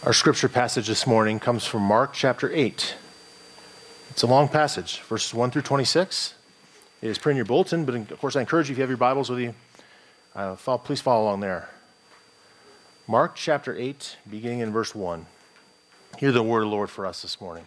Our scripture passage this morning comes from Mark chapter 8. It's a long passage, verses 1 through 26. It is printed in your bulletin, but of course I encourage you, if you have your Bibles with you, please follow along there. Mark chapter 8, beginning in verse 1. Hear the word of the Lord for us this morning.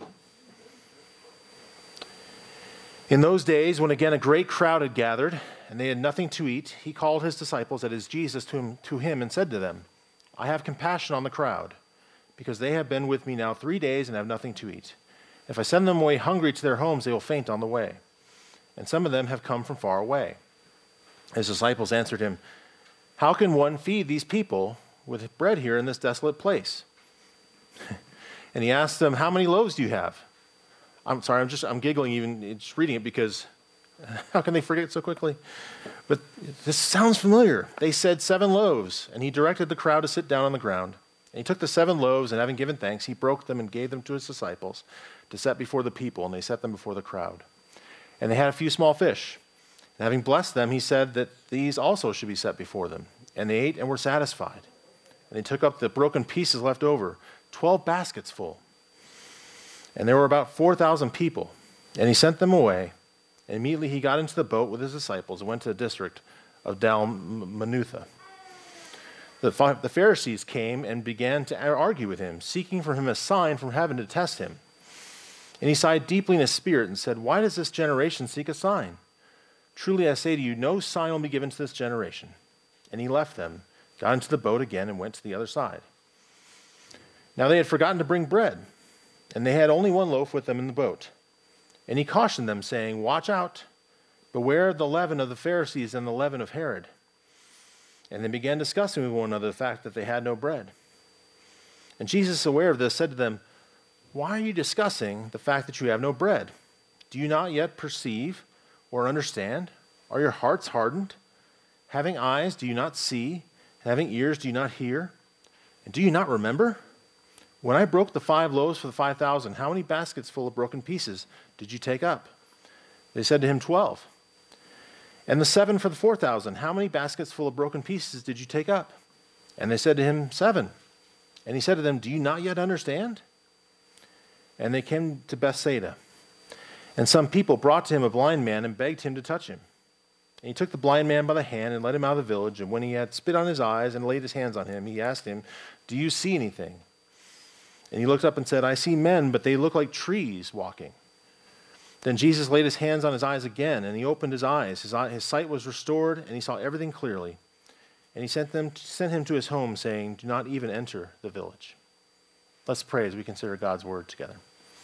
In those days, when again a great crowd had gathered, and they had nothing to eat, he called his disciples, that is Jesus, to him and said to them, I have compassion on the crowd, because they have been with me now 3 days and have nothing to eat. If I send them away hungry to their homes, they will faint on the way. And some of them have come from far away. His disciples answered him, How can one feed these people with bread here in this desolate place? And he asked them, How many loaves do you have? I'm sorry, I'm giggling even just reading it because how can they forget it so quickly? But this sounds familiar. They said 7 loaves, and he directed the crowd to sit down on the ground. And he took the 7 loaves, and having given thanks, he broke them and gave them to his disciples to set before the people, and they set them before the crowd. And they had a few small fish. And having blessed them, he said that these also should be set before them. And they ate and were satisfied. And they took up the broken pieces left over, 12 baskets full. And there were about 4,000 people. And he sent them away. And immediately he got into the boat with his disciples and went to the district of Dalmanutha. The Pharisees came and began to argue with him, seeking from him a sign from heaven to test him. And he sighed deeply in his spirit and said, Why does this generation seek a sign? Truly I say to you, no sign will be given to this generation. And he left them, got into the boat again, and went to the other side. Now they had forgotten to bring bread, and they had only 1 loaf with them in the boat. And he cautioned them, saying, Watch out, beware of the leaven of the Pharisees and the leaven of Herod. And they began discussing with one another the fact that they had no bread. And Jesus, aware of this, said to them, Why are you discussing the fact that you have no bread? Do you not yet perceive or understand? Are your hearts hardened? Having eyes, do you not see? And having ears, do you not hear? And do you not remember? When I broke the 5 loaves for the 5,000, how many baskets full of broken pieces did you take up? They said to him, 12. And the 7 for the 4,000, how many baskets full of broken pieces did you take up? And they said to him, 7. And he said to them, Do you not yet understand? And they came to Bethsaida. And some people brought to him a blind man and begged him to touch him. And he took the blind man by the hand and led him out of the village. And when he had spit on his eyes and laid his hands on him, he asked him, Do you see anything? And he looked up and said, I see men, but they look like trees walking. Then Jesus laid his hands on his eyes again, and he opened his eyes. His sight was restored, and he saw everything clearly. And he sent him to his home, saying, Do not even enter the village. Let's pray as we consider God's word together.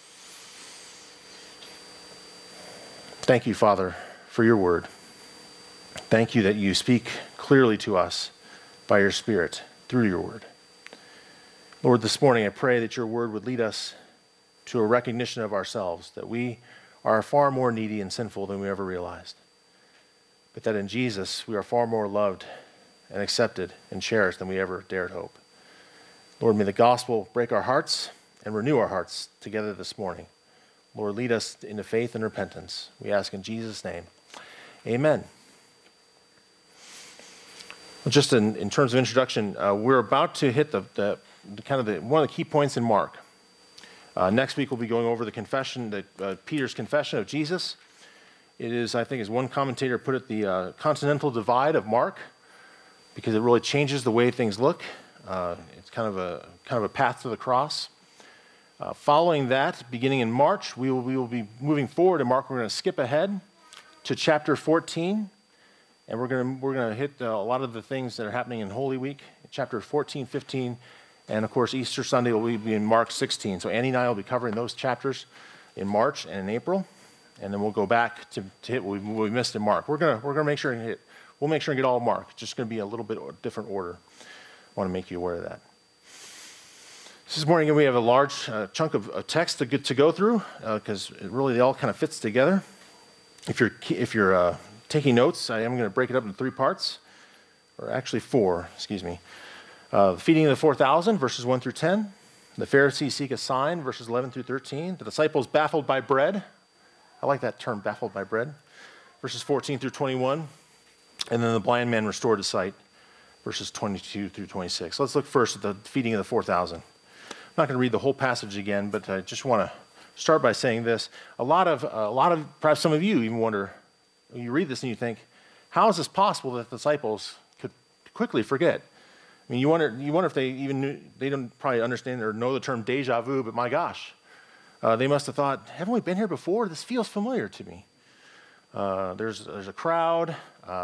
Thank you, Father, for your word. Thank you that you speak clearly to us by your Spirit through your word. Lord, this morning I pray that your word would lead us to a recognition of ourselves, that we are far more needy and sinful than we ever realized, but that in Jesus we are far more loved and accepted and cherished than we ever dared hope. Lord, may the gospel break our hearts and renew our hearts together this morning. Lord, lead us into faith and repentance. We ask in Jesus' name. Amen. Well, just in terms of introduction, we're about to hit one of the key points in Mark. Next week we'll be going over the confession, Peter's confession of Jesus. It is, I think, as one commentator put it, the continental divide of Mark, because it really changes the way things look. It's kind of a path to the cross. Following that, beginning in March, we will be moving forward in Mark. We're going to skip ahead to chapter 14, and we're going to hit a lot of the things that are happening in Holy Week, chapter 14, 15. And, of course, Easter Sunday will be in Mark 16. So Annie and I will be covering those chapters in March and in April. And then we'll go back to hit what we missed in Mark. We're gonna make sure and we'll make sure and get all of Mark. It's just going to be a little bit different order. I want to make you aware of that. This morning we have a large chunk of text to go through because it really all kind of fits together. If you're taking notes, I am going to break it up into 3 parts, or actually 4, excuse me. The feeding of the 4,000, verses 1 through 10. The Pharisees seek a sign, verses 11 through 13. The disciples baffled by bread. I like that term, baffled by bread. Verses 14 through 21. And then the blind man restored to sight, verses 22 through 26. Let's look first at the feeding of the 4,000. not going to read the whole passage again, but I just want to start by saying this. A lot of, perhaps some of you even wonder, you read this and you think, how is this possible that the disciples could quickly forget? I mean, you wonder if they even knew, they don't probably understand or know the term deja vu, but my gosh, they must have thought, haven't we been here before? This feels familiar to me. There's a crowd.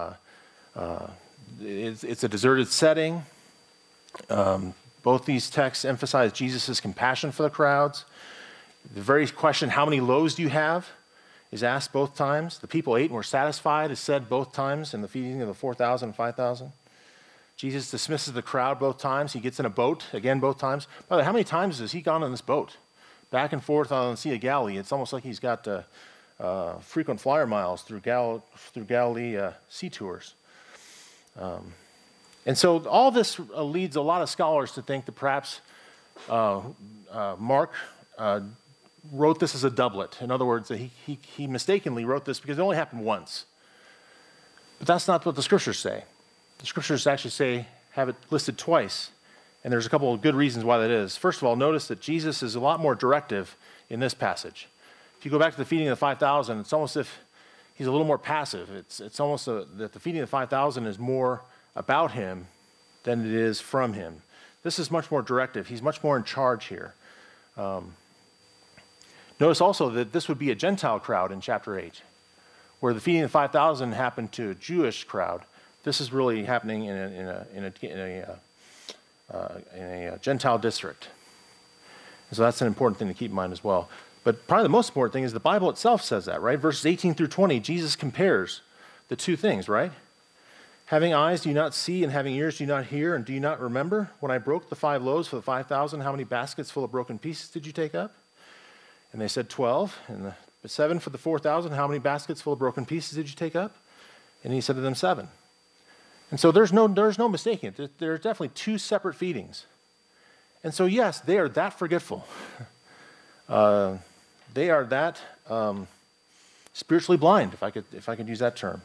It's a deserted setting. Both these texts emphasize Jesus' compassion for the crowds. The very question, how many loaves do you have, is asked both times. The people ate and were satisfied is said both times in the feeding of the 4,000 and 5,000. Jesus dismisses the crowd both times. He gets in a boat, again, both times. By the way, how many times has he gone on this boat? Back and forth on the Sea of Galilee. It's almost like he's got frequent flyer miles through Galilee sea tours. And so all this leads a lot of scholars to think that perhaps Mark wrote this as a doublet. In other words, that he mistakenly wrote this because it only happened once. But that's not what the scriptures say. The scriptures actually have it listed twice. And there's a couple of good reasons why that is. First of all, notice that Jesus is a lot more directive in this passage. If you go back to the feeding of the 5,000, it's almost as if he's a little more passive. It's almost that the feeding of the 5,000 is more about him than it is from him. This is much more directive. He's much more in charge here. Notice also that this would be a Gentile crowd in chapter 8, where the feeding of the 5,000 happened to a Jewish crowd. This is really happening in a Gentile district. And so that's an important thing to keep in mind as well. But probably the most important thing is the Bible itself says that, right? Verses 18 through 20, Jesus compares the two things, right? Having eyes, do you not see? And having ears, do you not hear? And do you not remember? When I broke the 5 loaves for the 5,000, how many baskets full of broken pieces did you take up? And they said 12. And the 7 for the 4,000, how many baskets full of broken pieces did you take up? And he said to them 7. And so there's no mistaking it. There are definitely 2 separate feedings. And so yes, they are that forgetful. They are that spiritually blind, if I could use that term.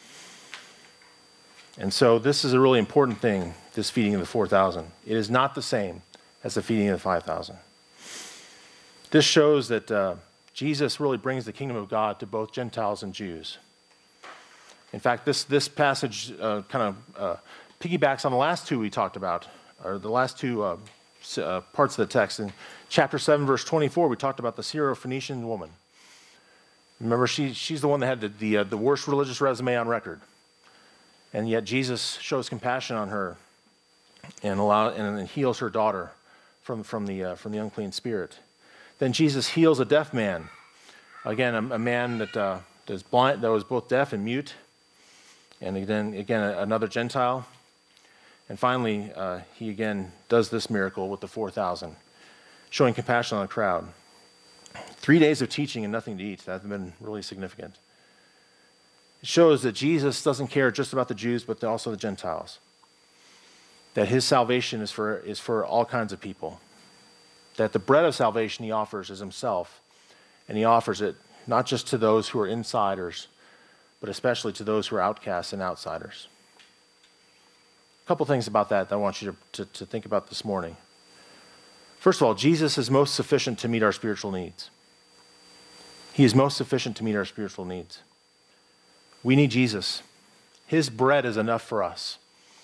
And so this is a really important thing, this feeding of the 4,000. It is not the same as the feeding of the 5,000. This shows that Jesus really brings the kingdom of God to both Gentiles and Jews. In fact, this passage kind of piggybacks on the last 2 we talked about, or the last 2 parts of the text. In chapter 7, verse 24, we talked about the Syrophoenician woman. Remember, she's the one that had the worst religious resume on record. And yet Jesus shows compassion on her and heals her daughter from the unclean spirit. Then Jesus heals a deaf man. Again, a man that is blind, that was both deaf and mute. And again, another Gentile. And finally, he again does this miracle with the 4,000, showing compassion on the crowd. 3 days of teaching and nothing to eat. That's been really significant. It shows that Jesus doesn't care just about the Jews, but also the Gentiles. That his salvation is for all kinds of people. That the bread of salvation he offers is himself, and he offers it not just to those who are insiders, but especially to those who are outcasts and outsiders. A couple things about that I want you to think about this morning. First of all, Jesus is most sufficient to meet our spiritual needs. He is most sufficient to meet our spiritual needs. We need Jesus. His bread is enough for us.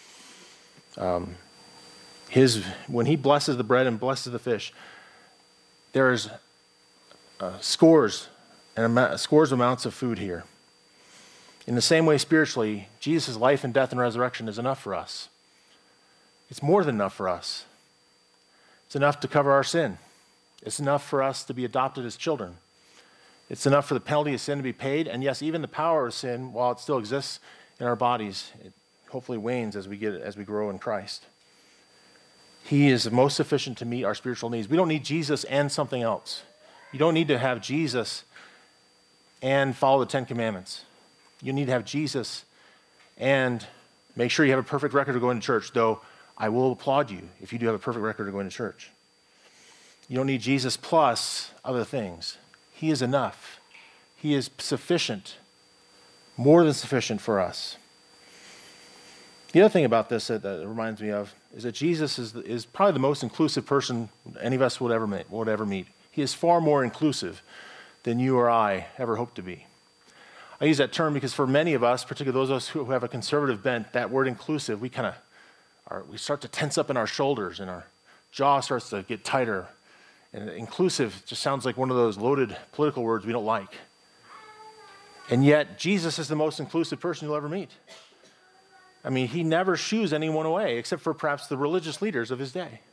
When he blesses the bread and blesses the fish, there's scores of amounts of food here. In the same way, spiritually, Jesus' life and death and resurrection is enough for us. It's more than enough for us. It's enough to cover our sin. It's enough for us to be adopted as children. It's enough for the penalty of sin to be paid, and yes, even the power of sin, while it still exists in our bodies, it hopefully wanes as we grow in Christ. He is most sufficient to meet our spiritual needs. We don't need Jesus and something else. You don't need to have Jesus and follow the 10 Commandments. You need to have Jesus and make sure you have a perfect record of going to church, though I will applaud you if you do have a perfect record of going to church. You don't need Jesus plus other things. He is enough. He is sufficient, more than sufficient for us. The other thing about this that reminds me of is that Jesus is probably the most inclusive person any of us would ever meet. He is far more inclusive than you or I ever hoped to be. I use that term because for many of us, particularly those of us who have a conservative bent, that word inclusive, we start to tense up in our shoulders and our jaw starts to get tighter. And inclusive just sounds like one of those loaded political words we don't like. And yet, Jesus is the most inclusive person you'll ever meet. I mean, he never shoos anyone away, except for perhaps the religious leaders of his day.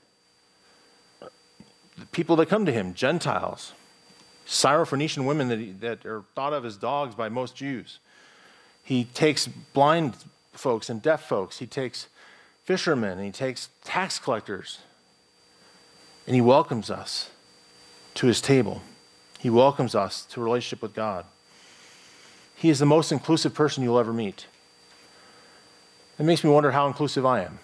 The people that come to him, Gentiles, Syrophoenician women that are thought of as dogs by most Jews. He takes blind folks and deaf folks. He takes fishermen, and he takes tax collectors. And he welcomes us to his table. He welcomes us to a relationship with God. He is the most inclusive person you'll ever meet. It makes me wonder how inclusive I am.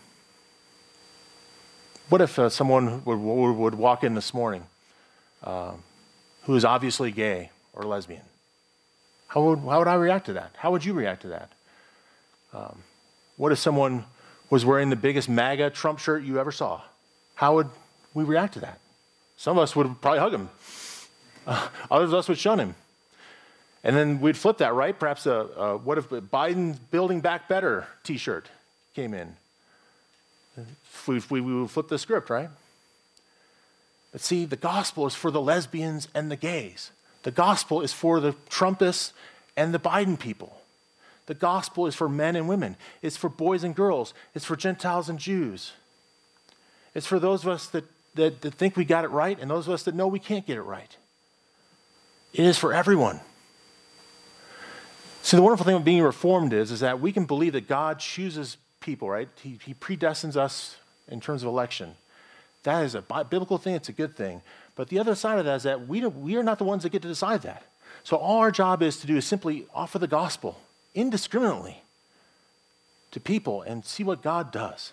What if someone would walk in this morning who is obviously gay or lesbian? How would I react to that? How would you react to that? What if someone was wearing the biggest MAGA Trump shirt you ever saw? How would we react to that? Some of us would probably hug him. Others of us would shun him. And then we'd flip that, right? Perhaps what if Biden's Building Back Better t-shirt came in? We would flip the script, right? But see, the gospel is for the lesbians and the gays. The gospel is for the Trumpists and the Biden people. The gospel is for men and women. It's for boys and girls. It's for Gentiles and Jews. It's for those of us that think we got it right and those of us that know we can't get it right. It is for everyone. See, the wonderful thing about being reformed is that we can believe that God chooses people, right? He predestines us in terms of election. That is a biblical thing. It's a good thing. But the other side of that is that we are not the ones that get to decide that. So all our job is to do is simply offer the gospel indiscriminately to people and see what God does.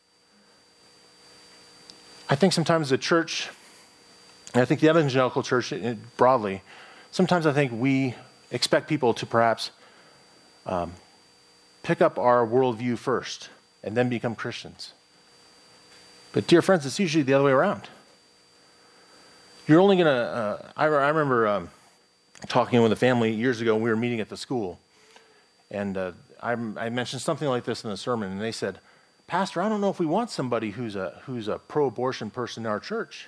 I think sometimes the church, and I think the evangelical church broadly, sometimes I think we expect people to perhaps pick up our worldview first and then become Christians. But dear friends, it's usually the other way around. You're only going to, I remember talking with a family years ago when we were meeting at the school. And I mentioned something like this in the sermon, and they said, Pastor, I don't know if we want somebody who's a pro-abortion person in our church.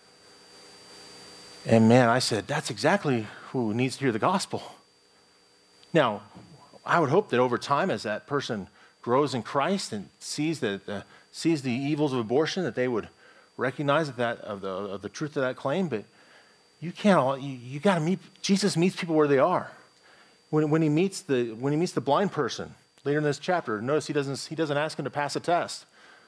And man, I said, that's exactly who needs to hear the gospel. Now, I would hope that over time, as that person grows in Christ and sees the evils of abortion, that they would recognize the truth of that claim. But you got to meet. Jesus meets people where they are. When he meets the blind person later in this chapter, notice he doesn't ask him to pass a test.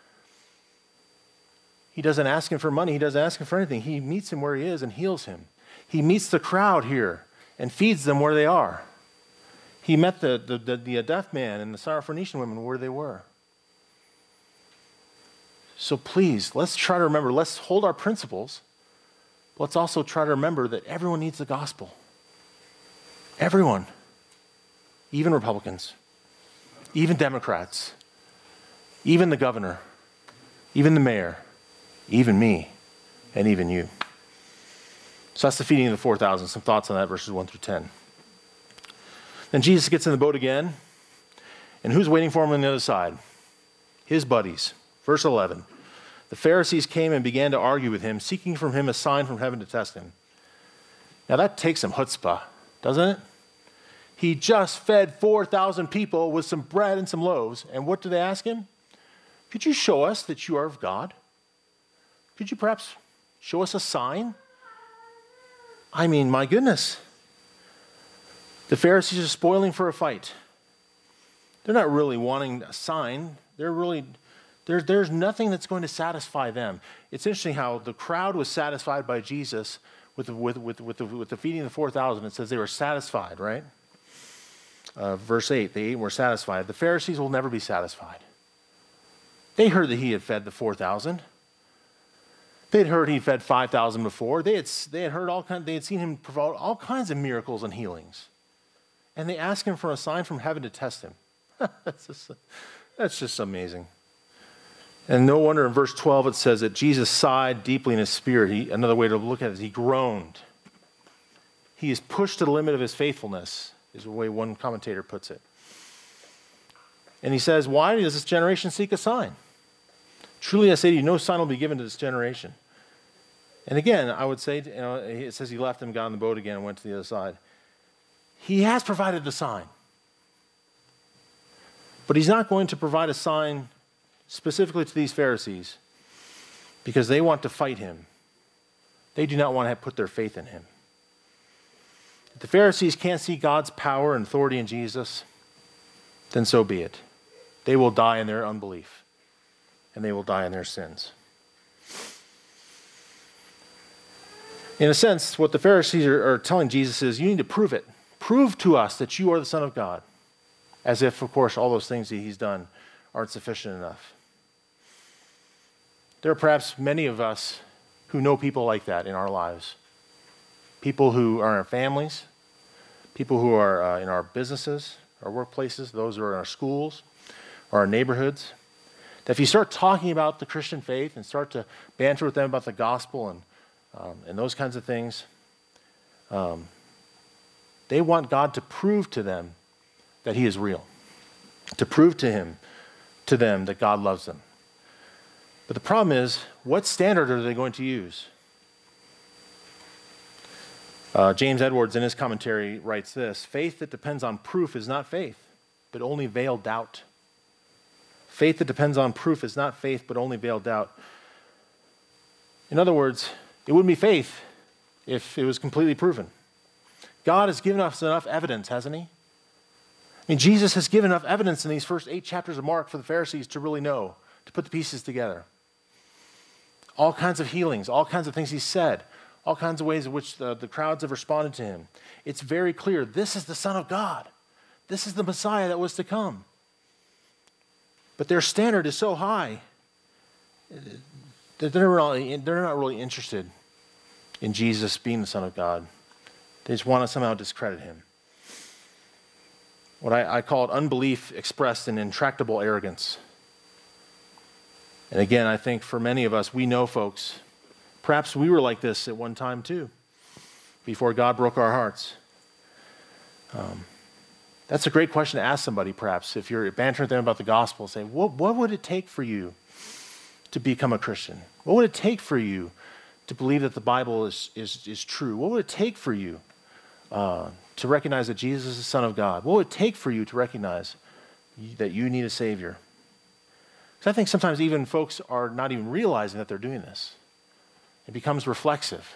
He doesn't ask him for money. He doesn't ask him for anything. He meets him where he is and heals him. He meets the crowd here and feeds them where they are. He met the deaf man and the Syrophoenician women where they were. So please, let's try to remember, let's hold our principles. Let's also try to remember that everyone needs the gospel. Everyone. Even Republicans. Even Democrats. Even the governor. Even the mayor. Even me. And even you. So that's the feeding of the 4,000. Some thoughts on that, verses 1 through 10. Then Jesus gets in the boat again, and who's waiting for him on the other side? His buddies. Verse 11. The Pharisees came and began to argue with him, seeking from him a sign from heaven to test him. Now that takes some chutzpah, doesn't it? He just fed 4,000 people with some bread and some loaves, and what do they ask him? Could you show us that you are of God? Could you perhaps show us a sign? I mean, my goodness. The Pharisees are spoiling for a fight. They're not really wanting a sign. There's nothing that's going to satisfy them. It's interesting how the crowd was satisfied by Jesus with the feeding of the 4,000. It says they were satisfied, right? Verse 8, they ate and were satisfied. The Pharisees will never be satisfied. They heard that he had fed the 4,000. They had heard he fed 5,000 before. They had seen him perform all kinds of miracles and healings. And they ask him for a sign from heaven to test him. That's just amazing. And no wonder in verse 12 it says that Jesus sighed deeply in his spirit. Another way to look at it is he groaned. He is pushed to the limit of his faithfulness, is the way one commentator puts it. And he says, why does this generation seek a sign? Truly I say to you, no sign will be given to this generation. And again, I would say, it says he left them, got on the boat again, and went to the other side. He has provided the sign. But he's not going to provide a sign specifically to these Pharisees because they want to fight him. They do not want to put their faith in him. If the Pharisees can't see God's power and authority in Jesus, then so be it. They will die in their unbelief, and they will die in their sins. In a sense, what the Pharisees are telling Jesus is, you need to prove it. Prove to us that you are the Son of God. As if, of course, all those things that he's done aren't sufficient enough. There are perhaps many of us who know people like that in our lives. People who are in our families, people who are in our businesses, our workplaces, those who are in our schools, or our neighborhoods. That if you start talking about the Christian faith and start to banter with them about the gospel and those kinds of things, they want God to prove to them that he is real, to prove to them that God loves them. But the problem is, what standard are they going to use? James Edwards, in his commentary, writes this: faith that depends on proof is not faith, but only veiled doubt. Faith that depends on proof is not faith, but only veiled doubt. In other words, it wouldn't be faith if it was completely proven. God has given us enough evidence, hasn't he? I mean, Jesus has given enough evidence in these first 8 chapters of Mark for the Pharisees to really know, to put the pieces together. All kinds of healings, all kinds of things he said, all kinds of ways in which the crowds have responded to him. It's very clear, this is the Son of God. This is the Messiah that was to come. But their standard is so high that they're not really interested in Jesus being the Son of God. They just want to somehow discredit him. What I call it unbelief expressed in intractable arrogance. And again, I think for many of us, we know folks, perhaps we were like this at one time too, before God broke our hearts. That's a great question to ask somebody, perhaps, if you're bantering them about the gospel, say, what would it take for you to become a Christian? What would it take for you to believe that the Bible is true? What would it take for you to recognize that Jesus is the Son of God? What would it take for you to recognize that you need a Savior? Because I think sometimes even folks are not even realizing that they're doing this. It becomes reflexive.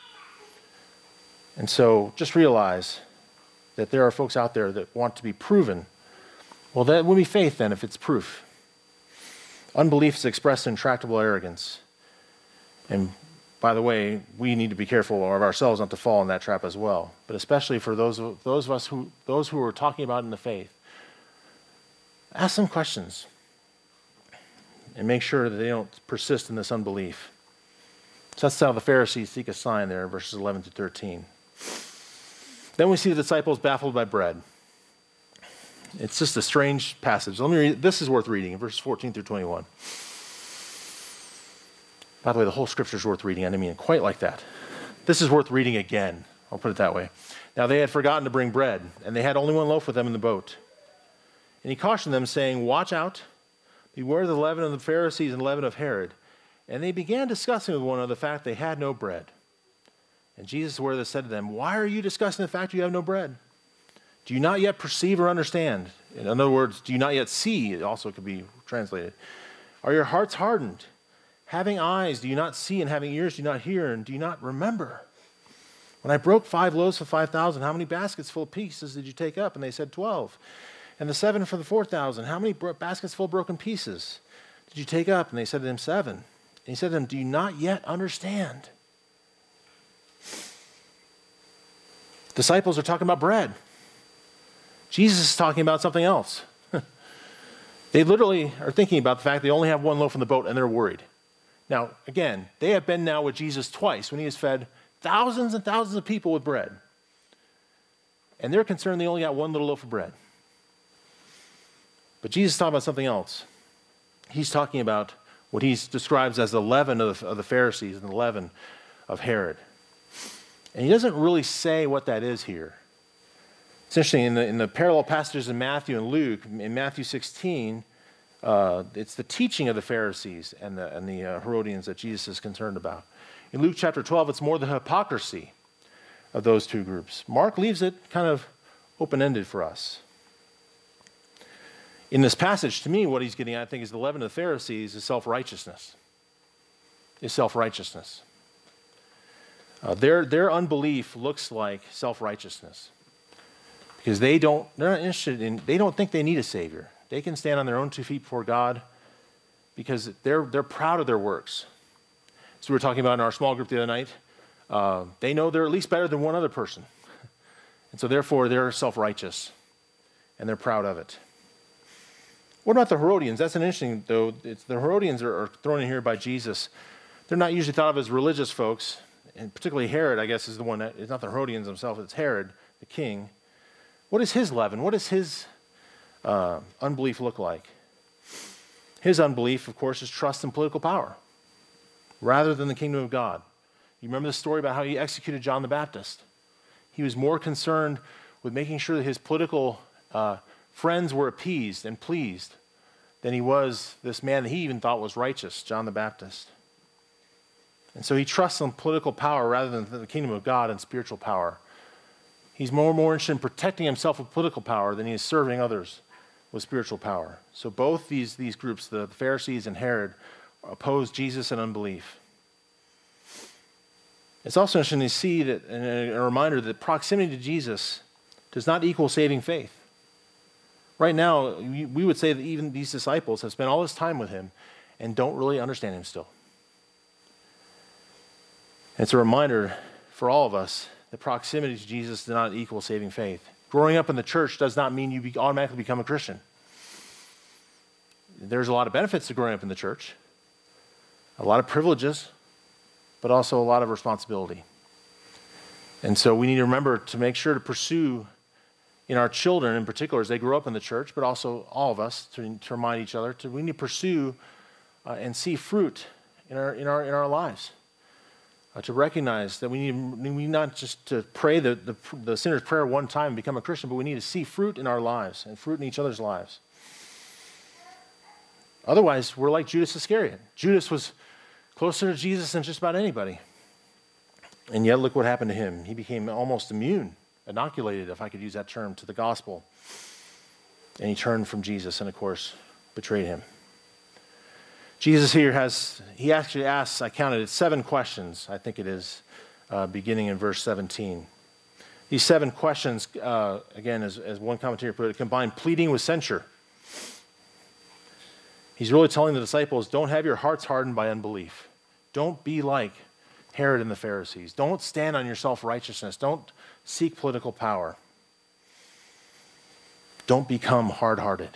And so just realize that there are folks out there that want to be proven. Well, that would be faith then if it's proof. Unbelief is expressed in intractable arrogance. And by the way, we need to be careful of ourselves not to fall in that trap as well. But especially for those of us who are talking about in the faith, ask them questions and make sure that they don't persist in this unbelief. So that's how the Pharisees seek a sign there in verses 11 to 13. Then we see the disciples baffled by bread. It's just a strange passage. Let me read. This is worth reading in verses 14 through 21. By the way, the whole scripture is worth reading. I didn't mean it quite like that. This is worth reading again. I'll put it that way. Now they had forgotten to bring bread, and they had only one loaf with them in the boat. And he cautioned them, saying, "Watch out, beware the leaven of the Pharisees and the leaven of Herod." And they began discussing with one another the fact they had no bread. And Jesus, aware of this, said to them, "Why are you discussing the fact you have no bread? Do you not yet perceive or understand?" In other words, do you not yet see? It also could be translated. "Are your hearts hardened? Having eyes, do you not see? And having ears, do you not hear? And do you not remember? When I broke 5 loaves for 5,000, how many baskets full of pieces did you take up?" And they said 12. "And the 7 for the 4,000, how many baskets full of broken pieces did you take up?" And they said to him 7. And he said to them, "Do you not yet understand?" Disciples are talking about bread. Jesus is talking about something else. They literally are thinking about the fact they only have one loaf in the boat and they're worried. Now, again, they have been now with Jesus twice when he has fed thousands and thousands of people with bread. And they're concerned they only got one little loaf of bread. But Jesus is talking about something else. He's talking about what he describes as the leaven of the Pharisees and the leaven of Herod. And he doesn't really say what that is here. It's interesting, in the parallel passages in Matthew and Luke, in Matthew 16, it's the teaching of the Pharisees and the Herodians that Jesus is concerned about. In Luke chapter 12, it's more the hypocrisy of those two groups. Mark leaves it kind of open-ended for us. In this passage, to me, what he's getting at, I think, is the leaven of the Pharisees is self-righteousness. Their unbelief looks like self-righteousness because they don't think they need a Savior. They can stand on their own 2 feet before God because they're proud of their works. So we were talking about in our small group the other night, they know they're at least better than one other person. And so therefore they're self-righteous and they're proud of it. What about the Herodians? That's an interesting, though. The Herodians are thrown in here by Jesus. They're not usually thought of as religious folks, and particularly Herod, I guess, is the one that, it's not the Herodians themselves, it's Herod, the king. What is his leaven? What does his unbelief look like? His unbelief, of course, is trust in political power rather than the kingdom of God. You remember the story about how he executed John the Baptist. He was more concerned with making sure that his political friends were appeased and pleased than he was this man that he even thought was righteous, John the Baptist. And so he trusts in political power rather than the kingdom of God and spiritual power. He's more interested in protecting himself with political power than he is serving others with spiritual power. So both these groups, the Pharisees and Herod, oppose Jesus in unbelief. It's also interesting to see that, and a reminder that proximity to Jesus does not equal saving faith. Right now, we would say that even these disciples have spent all this time with him and don't really understand him still. And it's a reminder for all of us that proximity to Jesus does not equal saving faith. Growing up in the church does not mean you automatically become a Christian. There's a lot of benefits to growing up in the church, a lot of privileges, but also a lot of responsibility. And so we need to remember to make sure to pursue in our children in particular as they grow up in the church, but also all of us to remind each other we need to pursue and see fruit in our lives. To recognize that we need not just to pray the sinner's prayer one time and become a Christian, but we need to see fruit in our lives and fruit in each other's lives. Otherwise, we're like Judas Iscariot. Judas was closer to Jesus than just about anybody. And yet, look what happened to him. He became almost immune, inoculated, if I could use that term, to the gospel. And he turned from Jesus and, of course, betrayed him. Jesus here he actually asks, I counted it, 7 questions, I think it is, beginning in verse 17. These 7 questions, again, as one commentator put it, combine pleading with censure. He's really telling the disciples, don't have your hearts hardened by unbelief. Don't be like Herod and the Pharisees. Don't stand on your self-righteousness. Don't seek political power. Don't become hard-hearted.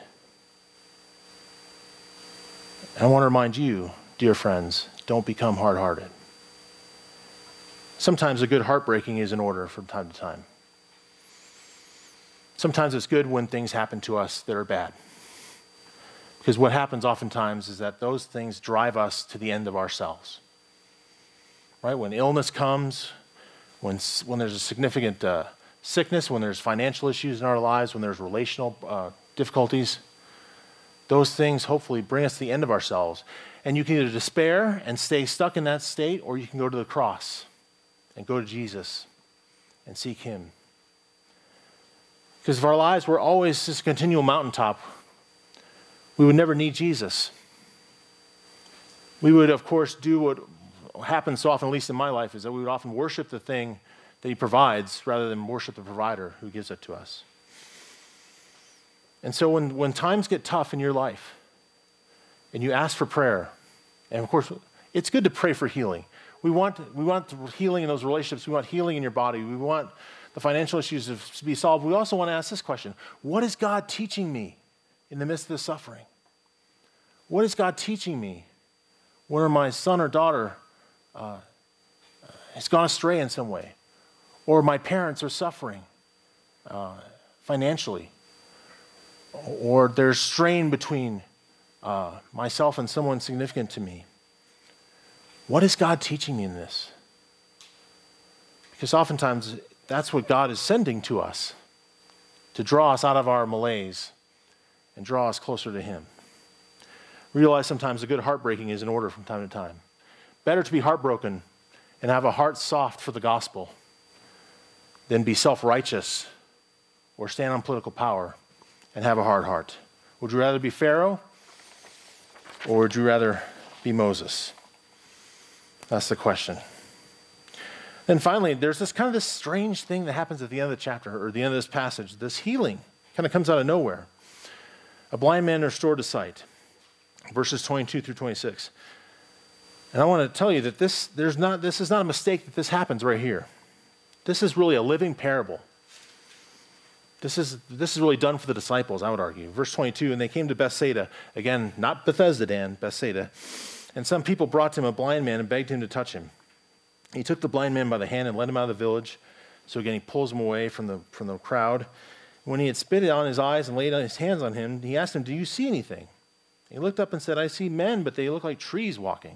And I want to remind you, dear friends, don't become hard-hearted. Sometimes a good heartbreaking is in order from time to time. Sometimes it's good when things happen to us that are bad. Because what happens oftentimes is that those things drive us to the end of ourselves. Right? When illness comes, when there's a significant sickness, when there's financial issues in our lives, when there's relational difficulties, those things hopefully bring us to the end of ourselves. And you can either despair and stay stuck in that state, or you can go to the cross and go to Jesus and seek him. Because if our lives were always this continual mountaintop, we would never need Jesus. We would, of course, do what happens so often, at least in my life, is that we would often worship the thing that he provides rather than worship the provider who gives it to us. And so when times get tough in your life and you ask for prayer, and of course, it's good to pray for healing. We want healing in those relationships. We want healing in your body. We want the financial issues to be solved. We also want to ask this question: what is God teaching me in the midst of this suffering? What is God teaching me where my son or daughter has gone astray in some way, or my parents are suffering financially, or there's strain between myself and someone significant to me. What is God teaching me in this? Because oftentimes that's what God is sending to us, to draw us out of our malaise and draw us closer to him. Realize sometimes a good heartbreaking is in order from time to time. Better to be heartbroken and have a heart soft for the gospel than be self-righteous or stand on political power and have a hard heart. Would you rather be Pharaoh or would you rather be Moses? That's the question. Then finally, there's this strange thing that happens at the end of the chapter, or the end of this passage. This healing kind of comes out of nowhere. A blind man restored to sight, verses 22 through 26. And I want to tell you that this is not a mistake that this happens right here. This is really a living parable. This is really done for the disciples, I would argue. Verse 22, and they came to Bethsaida. Again, not Bethesda, Dan, Bethsaida. And some people brought to him a blind man and begged him to touch him. He took the blind man by the hand and led him out of the village. So again, he pulls him away from the crowd. When he had spit on his eyes and laid his hands on him, he asked him, "Do you see anything?" He looked up and said, "I see men, but they look like trees walking."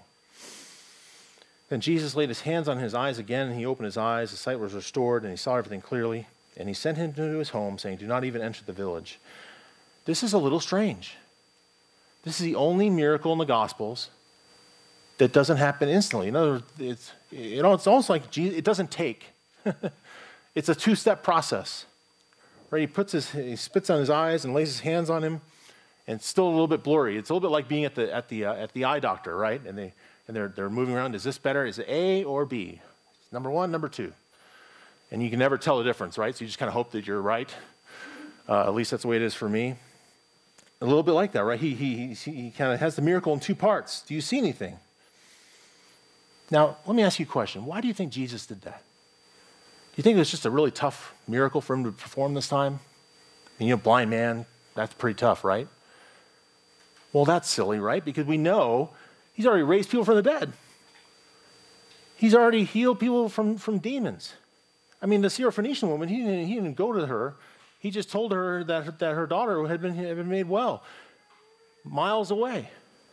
Then Jesus laid his hands on his eyes again, and he opened his eyes. His sight was restored, and he saw everything clearly. And he sent him to his home, saying, "Do not even enter the village." This is a little strange. This is the only miracle in the Gospels that doesn't happen instantly. In other words, it's almost like Jesus, it doesn't take. It's a two-step process. Right? He spits on his eyes and lays his hands on him, and it's still a little bit blurry. It's a little bit like being at the eye doctor, right? And they're moving around. Is this better? Is it A or B? It's number one, number two. And you can never tell the difference, right? So you just kind of hope that you're right. At least that's the way it is for me. A little bit like that, right? He kind of has the miracle in two parts. Do you see anything? Now, let me ask you a question. Why do you think Jesus did that? Do you think it was just a really tough miracle for him to perform this time? I mean, blind man, that's pretty tough, right? Well, that's silly, right? Because we know he's already raised people from the dead. He's already healed people from demons. I mean, the Syrophoenician woman, he didn't go to her. He just told her that her daughter had been made well miles away.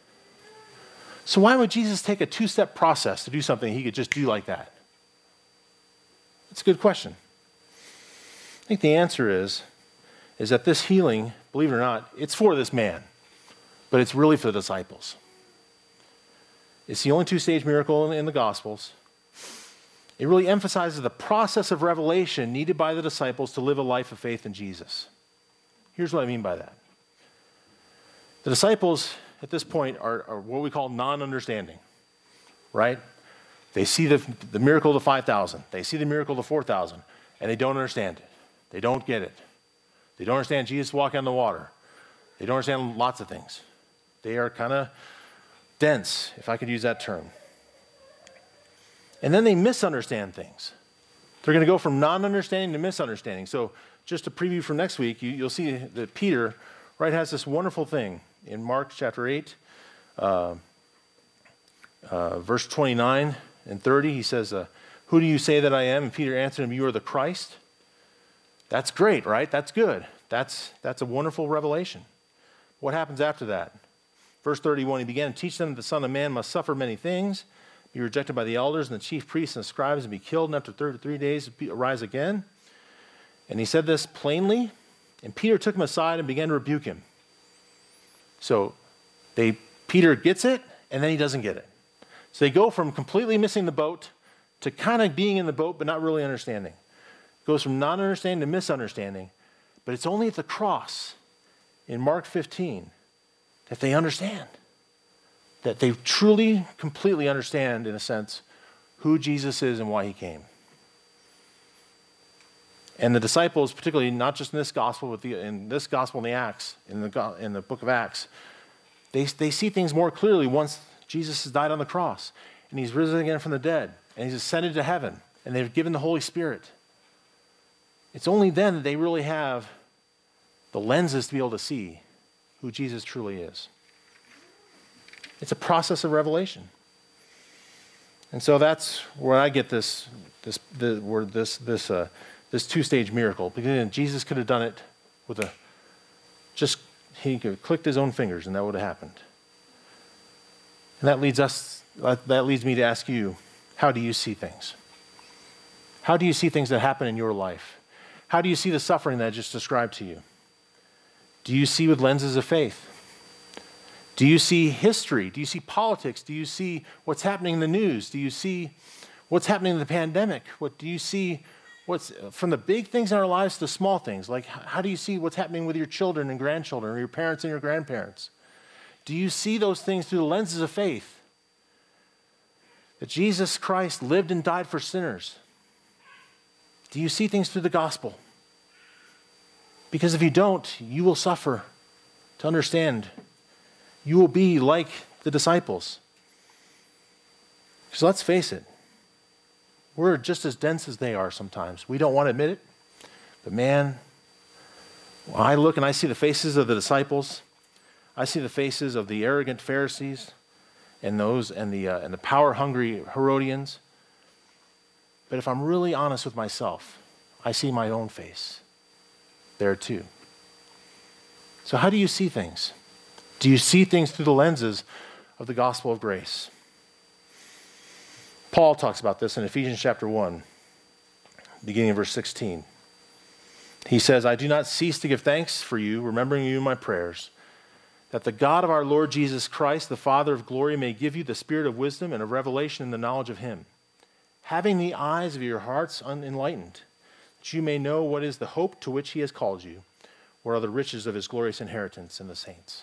So why would Jesus take a two-step process to do something he could just do like that? That's a good question. I think the answer is that this healing, believe it or not, it's for this man, but it's really for the disciples. It's the only two-stage miracle in the Gospels. It really emphasizes the process of revelation needed by the disciples to live a life of faith in Jesus. Here's what I mean by that. The disciples at this point are what we call non-understanding, right? They see the miracle of the 5,000. They see the miracle of the 4,000, and they don't understand it. They don't get it. They don't understand Jesus walking on the water. They don't understand lots of things. They are kind of dense, if I could use that term. And then they misunderstand things. They're going to go from non-understanding to misunderstanding. So just a preview from next week, you'll see that Peter, right, has this wonderful thing in Mark chapter 8, verse 29 and 30. He says, "Who do you say that I am?" And Peter answered him, "You are the Christ." That's great, right? That's good. That's a wonderful revelation. What happens after that? Verse 31, he began to teach them that the Son of Man must suffer many things, be rejected by the elders and the chief priests and the scribes, and be killed, and after 33 days arise again. And he said this plainly, and Peter took him aside and began to rebuke him. So Peter gets it, and then he doesn't get it. So they go from completely missing the boat to kind of being in the boat but not really understanding. It goes from non-understanding to misunderstanding, but it's only at the cross in Mark 15 that they understand, that they truly, completely understand, in a sense, who Jesus is and why he came. And the disciples, particularly not just in this gospel, but in this gospel in the Acts, in the book of Acts, they see things more clearly once Jesus has died on the cross, and he's risen again from the dead, and he's ascended to heaven, and they've given the Holy Spirit. It's only then that they really have the lenses to be able to see who Jesus truly is. It's a process of revelation. And so that's where I get this two-stage miracle. Because Jesus could have done it with just He could have clicked his own fingers and that would have happened. And that leads me to ask you, how do you see things? How do you see things that happen in your life? How do you see the suffering that I just described to you? Do you see with lenses of faith? Do you see history? Do you see politics? Do you see what's happening in the news? Do you see what's happening in the pandemic? What do you see? What's from the big things in our lives to the small things? Like, how do you see what's happening with your children and grandchildren, or your parents and your grandparents? Do you see those things through the lenses of faith? That Jesus Christ lived and died for sinners. Do you see things through the gospel? Because if you don't, you will suffer to understand. You will be like the disciples. Because let's face it, we're just as dense as they are sometimes. We don't want to admit it, but man, when I look and I see the faces of the disciples, I see the faces of the arrogant Pharisees and the power-hungry Herodians. But if I'm really honest with myself, I see my own face there too. So how do you see things? Do you see things through the lenses of the gospel of grace? Paul talks about this in Ephesians chapter 1, beginning of verse 16. He says, I do not cease to give thanks for you, remembering you in my prayers, that the God of our Lord Jesus Christ, the Father of glory, may give you the spirit of wisdom and of revelation in the knowledge of him, having the eyes of your hearts enlightened, that you may know what is the hope to which he has called you, what are the riches of his glorious inheritance in the saints.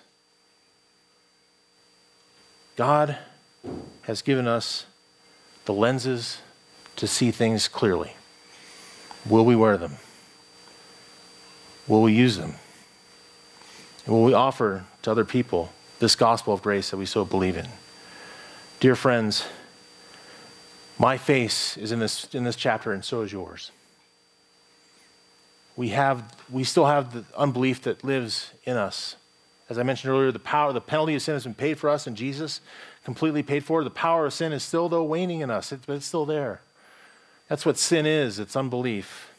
God has given us the lenses to see things clearly. Will we wear them? Will we use them? And will we offer to other people this gospel of grace that we so believe in? Dear friends, my face is in this chapter, and so is yours. We still have the unbelief that lives in us. As I mentioned earlier, the penalty of sin has been paid for us in Jesus, completely paid for. The power of sin is still, though, waning in us, but it's still there. That's what sin is. It's unbelief.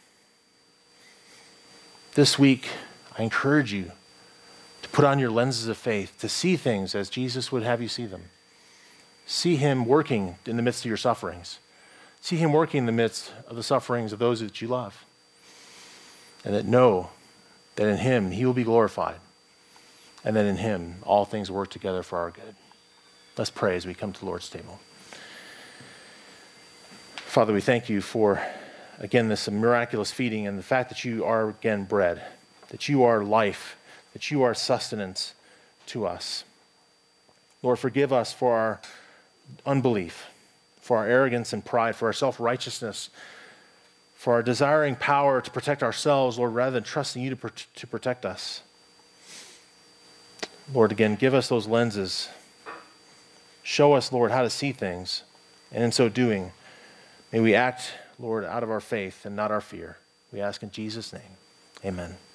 This week, I encourage you to put on your lenses of faith, to see things as Jesus would have you see them. See him working in the midst of your sufferings. See him working in the midst of the sufferings of those that you love. And that know that in him, he will be glorified. And that in him, all things work together for our good. Let's pray as we come to the Lord's table. Father, we thank you for, again, this miraculous feeding and the fact that you are, again, bread, that you are life, that you are sustenance to us. Lord, forgive us for our unbelief, for our arrogance and pride, for our self-righteousness, for our desiring power to protect ourselves, Lord, rather than trusting you to protect us. Lord, again, give us those lenses. Show us, Lord, how to see things. And in so doing, may we act, Lord, out of our faith and not our fear. We ask in Jesus' name. Amen.